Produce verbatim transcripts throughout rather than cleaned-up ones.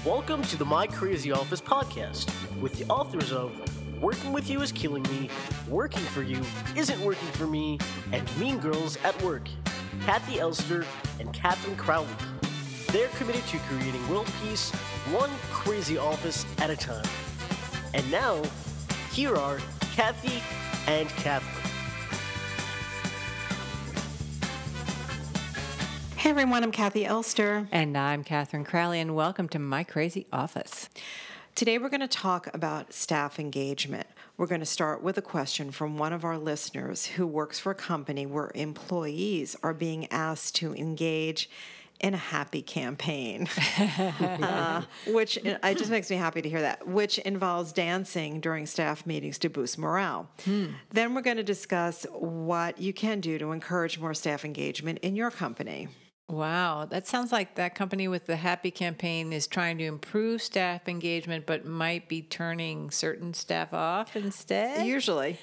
Welcome to the My Crazy Office podcast with the authors of Working With You Is Killing Me, Working For You Isn't Working For Me, and Mean Girls at Work, Kathy Elster and Catherine Crowley. They're committed to creating world peace one crazy office at a time. And now, here are Kathy and Catherine. Hey everyone, I'm Kathy Elster. And I'm Catherine Crowley, and welcome to My Crazy Office. Today we're going to talk about staff engagement. We're going to start with a question from one of our listeners who works for a company where employees are being asked to engage in a happy campaign, uh, which it just makes me happy to hear that, which involves dancing during staff meetings to boost morale. Hmm. Then we're going to discuss what you can do to encourage more staff engagement in your company. Wow, that sounds like that company with the happy campaign is trying to improve staff engagement, but might be turning certain staff off instead. Usually.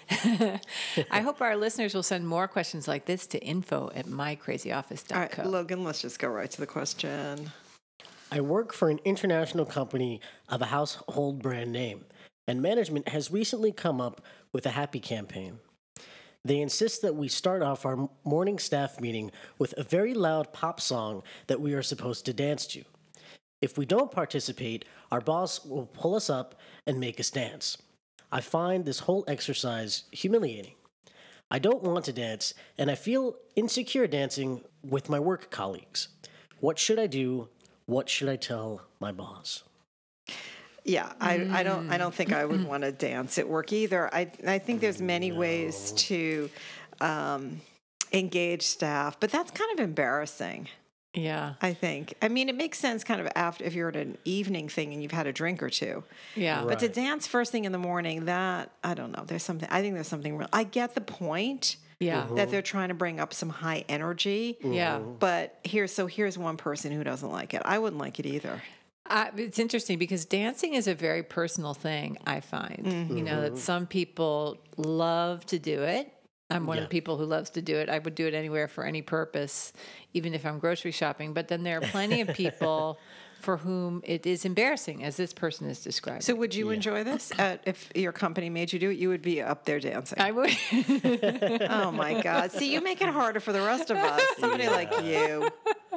I hope our listeners will send more questions like this to info at my crazy office dot co. All right, Logan, let's just go right to the question. I work for an international company of a household brand name, and management has recently come up with a happy campaign. They insist that we start off our morning staff meeting with a very loud pop song that we are supposed to dance to. If we don't participate, our boss will pull us up and make us dance. I find this whole exercise humiliating. I don't want to dance, and I feel insecure dancing with my work colleagues. What should I do? What should I tell my boss? Yeah, I, mm. I don't I don't think I would want to dance at work either. I I think there's many no. ways to um, engage staff, but that's kind of embarrassing. Yeah, I think. I mean, it makes sense kind of after if you're at an evening thing and you've had a drink or two. Yeah, right. But to dance first thing in the morning, that I don't know. There's something. I think there's something real. I get the point. Yeah, mm-hmm. that they're trying to bring up some high energy. Mm-hmm. Yeah, but here, so here's one person who doesn't like it. I wouldn't like it either. Uh, it's interesting because dancing is a very personal thing, I find. Mm-hmm. You know, that some people love to do it. I'm one yeah. of the people who loves to do it. I would do it anywhere for any purpose, even if I'm grocery shopping. But then there are plenty of people for whom it is embarrassing, as this person is describing. So would you yeah. enjoy this? Uh, if your company made you do it, you would be up there dancing. I would. Oh, my God. See, you make it harder for the rest of us. Somebody yeah. like you.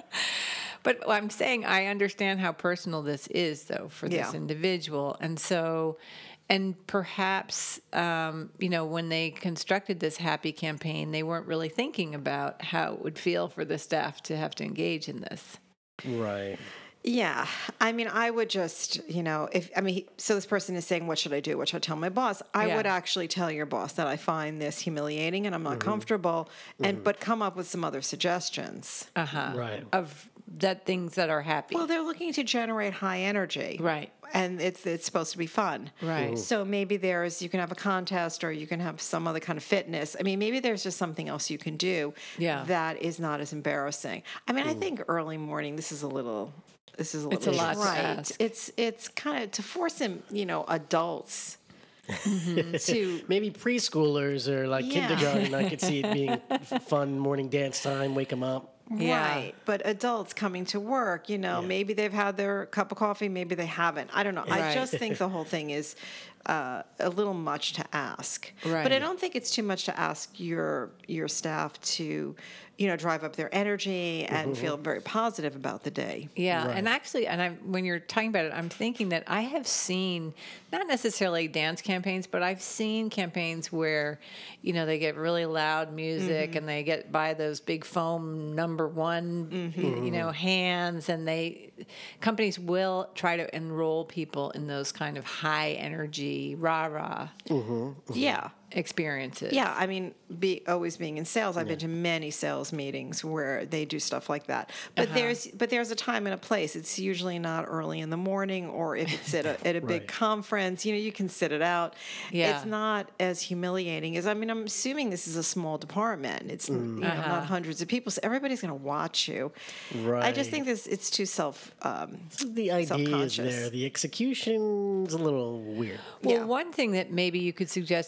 But I'm saying I understand how personal this is, though, for this yeah. individual. And so, and perhaps, um, you know, when they constructed this happy campaign, they weren't really thinking about how it would feel for the staff to have to engage in this. Right. Yeah. I mean, I would just, you know, if, I mean, so this person is saying, what should I do? What should I tell my boss? I yeah. would actually tell your boss that I find this humiliating and I'm not mm-hmm. comfortable, and mm-hmm. but come up with some other suggestions. Uh-huh. Right. Of that things that are happy. Well, they're looking to generate high energy. Right. And it's it's supposed to be fun. Right. Mm. So maybe there's, you can have a contest or you can have some other kind of fitness. I mean, maybe there's just something else you can do yeah. that is not as embarrassing. I mean, mm. I think early morning, this is a little... This is a little it's a lot right. to ask. It's it's kind of to force him, you know, adults mm-hmm. to maybe preschoolers or like yeah. kindergarten. I could see it being fun morning dance time. Wake them up. Yeah. Right. But adults coming to work, you know, yeah. maybe they've had their cup of coffee, maybe they haven't. I don't know. Right. I just think the whole thing is uh, a little much to ask. Right. But I don't think it's too much to ask your your staff to, you know, drive up their energy and mm-hmm. feel very positive about the day. Yeah, right. and actually, and I'm when you're talking about it, I'm thinking that I have seen not necessarily dance campaigns, but I've seen campaigns where, you know, they get really loud music mm-hmm. and they get by those big foam number one, mm-hmm. you know, hands, and they companies will try to enroll people in those kind of high energy rah rah. Mm-hmm. Mm-hmm. Yeah. experiences. Yeah, I mean, be always being in sales, I've yeah. been to many sales meetings where they do stuff like that. But uh-huh. there's but there's a time and a place. It's usually not early in the morning, or if it's at a at a big right. conference, you know, you can sit it out. Yeah. It's not as humiliating as, I mean, I'm assuming this is a small department. It's mm. you know uh-huh. not hundreds of people, so everybody's going to watch you. Right. I just think this it's too self um, the idea is there. The execution's a little weird. Well, yeah. one thing that maybe you could suggest is that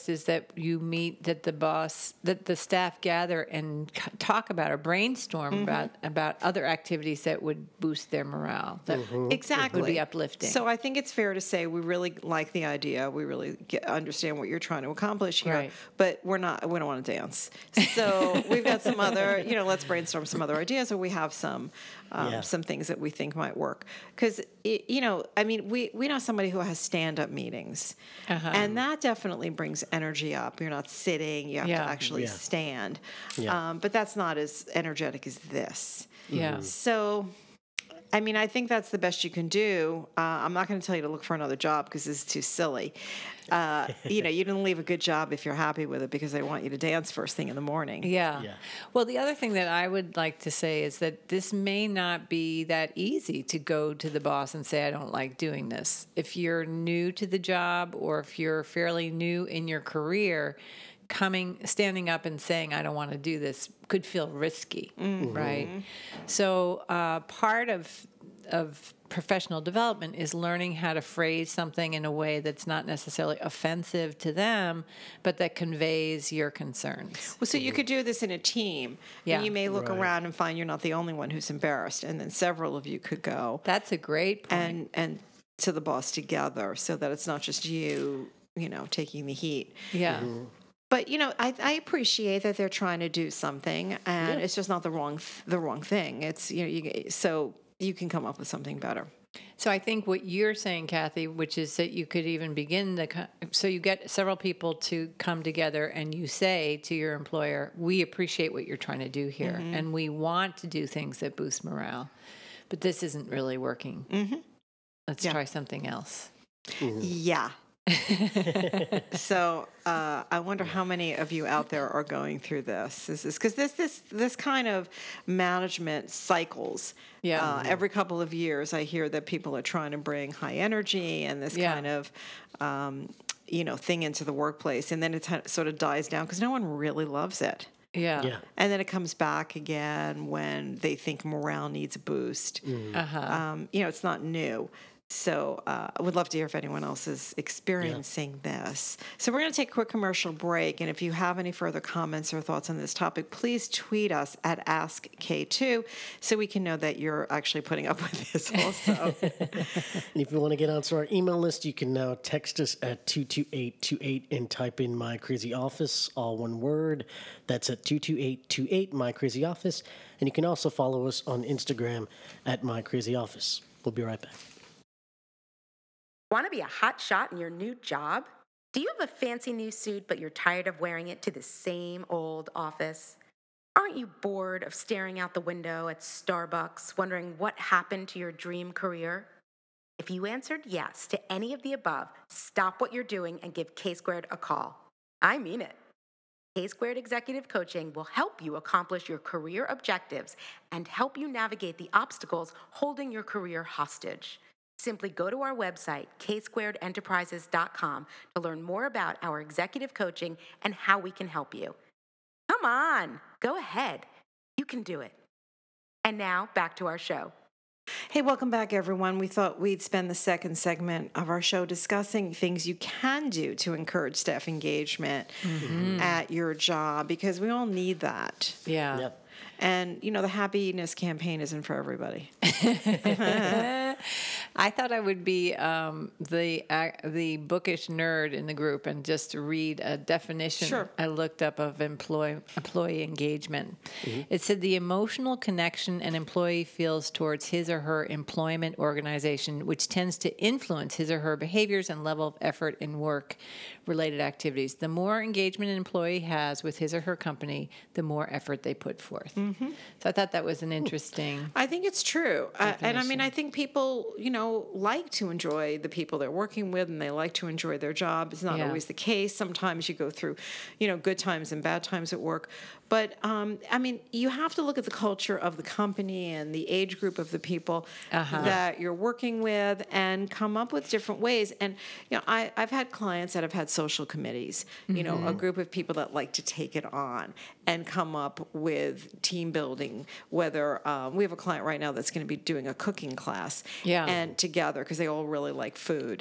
you meet, that the boss, that the staff gather and c- talk about or brainstorm Mm-hmm. about about other activities that would boost their morale. That Exactly. would be uplifting. So I think it's fair to say we really like the idea. We really get, understand what you're trying to accomplish here, Right. but we're not. We don't want to dance. So we've got some other. You know, let's brainstorm some other ideas, or we have some um, Yeah. some things that we think might work. Because you know, I mean, we we know somebody who has stand up meetings, Uh-huh. and that definitely brings energy up. You're not sitting. You have Yeah. to actually Yeah. stand. Yeah. Um, but that's not as energetic as this. yeah. So, I mean, I think that's the best you can do. Uh, I'm not going to tell you to look for another job because this is too silly. Uh, you know, you didn't leave a good job if you're happy with it because they want you to dance first thing in the morning. Yeah. Yeah. Well, the other thing that I would like to say is that this may not be that easy to go to the boss and say, I don't like doing this. If you're new to the job or if you're fairly new in your career, coming, standing up and saying, I don't want to do this could feel risky, right? So uh, part of of professional development is learning how to phrase something in a way that's not necessarily offensive to them, but that conveys your concerns. Well, so you could do this in a team. Yeah. And you may look Right. around and find you're not the only one who's embarrassed, and then several of you could go That's a great point. and and to the boss together, so that it's not just you, you know, taking the heat. yeah. But you know, I, I appreciate that they're trying to do something, and it's just not the wrong th- the wrong thing. It's you know, you so you can come up with something better. So I think what you're saying, Kathy, which is that you could even begin the, co- so you get several people to come together and you say to your employer, we appreciate what you're trying to do here and we want to do things that boost morale, but this isn't really working. Mm-hmm. Let's Yeah. try something else. Yeah. So uh, I wonder how many of you out there are going through this. This is because this this this kind of management cycles. Yeah. Uh, every couple of years, I hear that people are trying to bring high energy and this Yeah. kind of. Um, you know, thing into the workplace, and then it t- sort of dies down because no one really loves it. Yeah. Yeah. And then it comes back again when they think morale needs a boost. Uh-huh. Um, you know, it's not new. So uh, I would love to hear if anyone else is experiencing this. So we're going to take a quick commercial break. And if you have any further comments or thoughts on this topic, please tweet us at Ask K two so we can know that you're actually putting up with this also. And if you want to get onto our email list, you can now text us at two two eight two eight and type in My Crazy Office, all one word. That's at two two eight two eight, My Crazy Office. And you can also follow us on Instagram at My Crazy Office. We'll be right back. Want to be a hot shot in your new job? Do you have a fancy new suit, but you're tired of wearing it to the same old office? Aren't you bored of staring out the window at Starbucks, wondering what happened to your dream career? If you answered yes to any of the above, stop what you're doing and give K Squared a call. I mean it. K Squared Executive Coaching will help you accomplish your career objectives and help you navigate the obstacles holding your career hostage. Simply go to our website, k squared enterprises dot com, to learn more about our executive coaching and how we can help you. Come on, go ahead. You can do it. And now, back to our show. Hey, welcome back, everyone. We thought we'd spend the second segment of our show discussing things you can do to encourage staff engagement at your job, because we all need that. Yeah. Yep. And, you know, the happiness campaign isn't for everybody. I thought I would be um, the uh, the bookish nerd in the group and just read a definition Sure. I looked up of employee employee engagement. It said the emotional connection an employee feels towards his or her employment organization, which tends to influence his or her behaviors and level of effort in work related activities. The more engagement an employee has with his or her company, the more effort they put forth. So I thought that was an interesting. I think it's true. Uh, and I mean, I think people, you know, like to enjoy the people they're working with and they like to enjoy their job. It's not Yeah. always the case. Sometimes you go through, you know, good times and bad times at work. But, um, I mean, you have to look at the culture of the company and the age group of the people Uh-huh. that you're working with and come up with different ways. And, you know, I, I've had clients that have had social committees, you know, a group of people that like to take it on and come up with team building, whether um, we have a client right now that's going to be doing a cooking class Yeah. and together because they all really like food.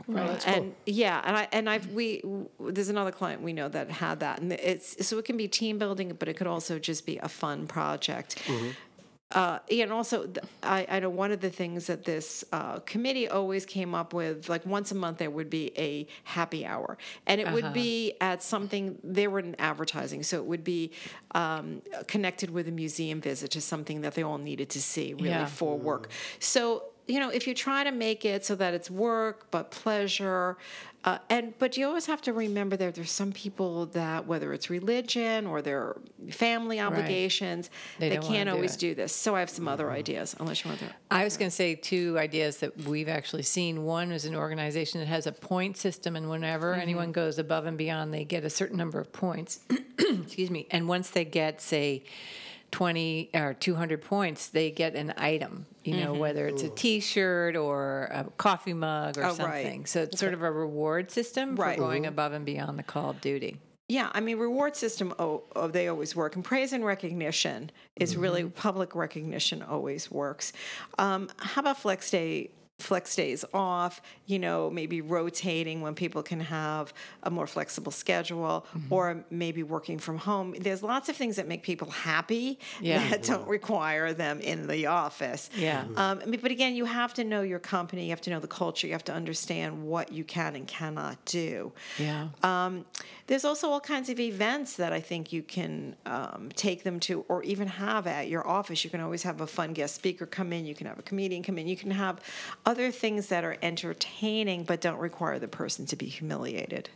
Right. cool. And yeah, and I and I've we there's another client we know that had that, and it's so it can be team building, but it could also just be a fun project. Mm-hmm. Uh, and also, th- I, I know one of the things that this uh, committee always came up with, like once a month, there would be a happy hour. And it Uh-huh. would be at something, they were in advertising, so it would be um, connected with a museum visit to something that they all needed to see, really, Yeah. for work. So, you know, if you try to make it so that it's work, but pleasure, uh, and but you always have to remember that there's some people that, whether it's religion or their family obligations, They they, don't wanna can't do always it. do this. So I have some other ideas, unless you want to. I was going to say two ideas that we've actually seen. One is an organization that has a point system, and whenever anyone goes above and beyond, they get a certain number of points. Excuse me. And once they get, say, twenty or two hundred points, they get an item, you know, whether it's a T-shirt or a coffee mug or Oh, right. something. So it's sort of a reward system Right. for going above and beyond the call of duty. Yeah, I mean, reward system, oh, oh, they always work. And praise and recognition is really, public recognition always works. Um, how about flex day? Flex days off, you know, maybe rotating when people can have a more flexible schedule, or maybe working from home. There's lots of things that make people happy Yeah. that don't require them in the office. Yeah. Um, I mean, but again, you have to know your company, you have to know the culture, you have to understand what you can and cannot do. Yeah. Um, there's also all kinds of events that I think you can um, take them to, or even have at your office. You can always have a fun guest speaker come in. You can have a comedian come in. You can have other things that are entertaining but don't require the person to be humiliated.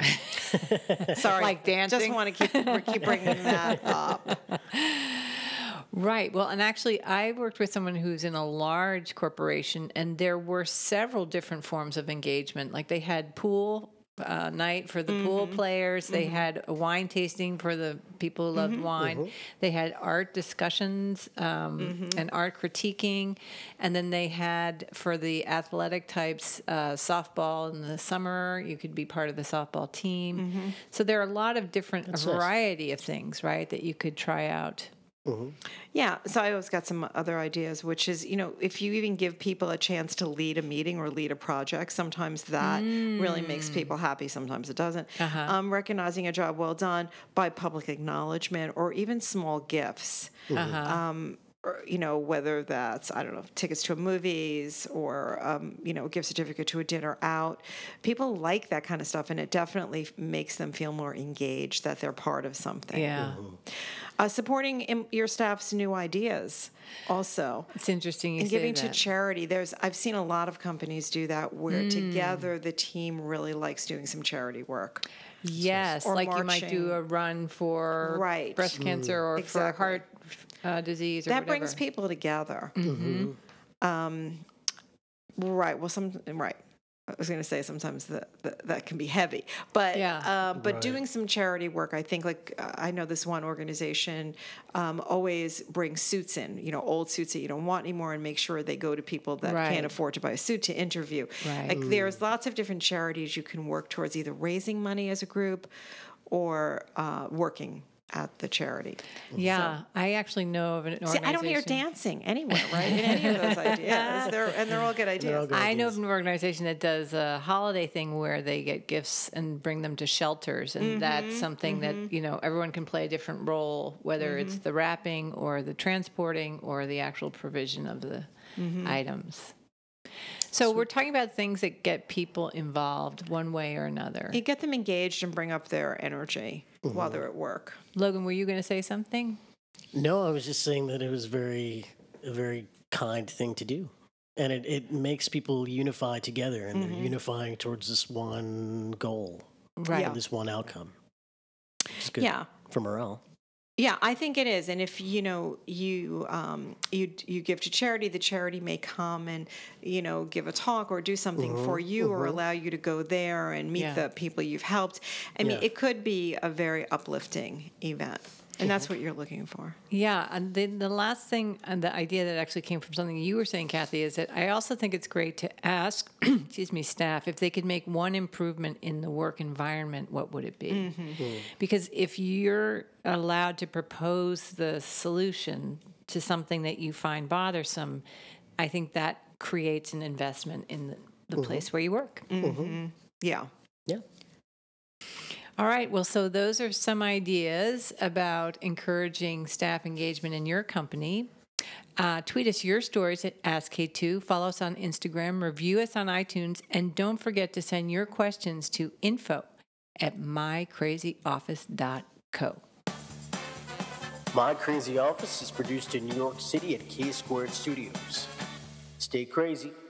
Sorry, Like dancing? Just want to keep keep bringing that up. Right. Well, and actually, I worked with someone who's in a large corporation, and there were several different forms of engagement. Like they had pool uh, night for the Mm-hmm. pool players. They had a wine tasting for the people who loved Mm-hmm. wine. They had art discussions um, Mm-hmm. and art critiquing. And then they had, for the athletic types, uh, softball in the summer. You could be part of the softball team. Mm-hmm. So there are a lot of different, a nice. variety of things, right, that you could try out. Yeah, so I always got some other ideas, which is, you know, if you even give people a chance to lead a meeting or lead a project, sometimes that really makes people happy, sometimes it doesn't. Uh-huh. Um, recognizing a job well done by public acknowledgement or even small gifts. Um, or, you know, whether that's, I don't know, tickets to a movies or, um, you know, a gift certificate to a dinner out. People like that kind of stuff, and it definitely makes them feel more engaged that they're part of something. Yeah. Uh, supporting im- your staff's new ideas also. It's interesting you And say giving to that. charity. There's I've seen a lot of companies do that where together the team really likes doing some charity work. Yes, Or like you might do marching. a run for Right. breast cancer or Exactly. for heart uh, disease or That whatever. brings people together. Um, right. Well, some right. I was going to say sometimes that, that that can be heavy, but Yeah. um, but Right. doing some charity work, I think like uh, I know this one organization um, always brings suits in, you know, old suits that you don't want anymore, and make sure they go to people that Right. can't afford to buy a suit to interview. Right. Like there's lots of different charities you can work towards, either raising money as a group or uh, working at the charity. Yeah, I actually know of an See, organization. I don't hear dancing anywhere, right? In any of those ideas, they're, and they're all good ideas. all good. I know of an organization that does a holiday thing where they get gifts and bring them to shelters, and Mm-hmm, that's something that you know everyone can play a different role, whether Mm-hmm. it's the wrapping or the transporting or the actual provision of the Mm-hmm. items. So we're talking about things that get people involved one way or another. You get them engaged and bring up their energy while they're at work. Logan, were you going to say something? No, I was just saying that it was very a very kind thing to do. And it, it makes people unify together, and they're unifying towards this one goal, Right. Yeah. this one outcome. It's good Yeah. for morale. Yeah, I think it is. And if you know you um, you you give to charity, the charity may come and you know give a talk or do something for you, or allow you to go there and meet Yeah. the people you've helped. I mean, Yeah. it could be a very uplifting event, and that's what you're looking for. Yeah, and then the last thing, and the idea that actually came from something you were saying, Kathy, is that I also think it's great to ask, excuse me, staff if they could make one improvement in the work environment. What would it be? Because if you're allowed to propose the solution to something that you find bothersome, I think that creates an investment in the the mm-hmm. place where you work. Mm-hmm. Yeah. Yeah. All right. Well, so those are some ideas about encouraging staff engagement in your company. Uh, tweet us your stories at Ask K two. Follow us on Instagram. Review us on iTunes. And don't forget to send your questions to info at my crazy office dot co. My Crazy Office is produced in New York City at K Squared Studios. Stay crazy.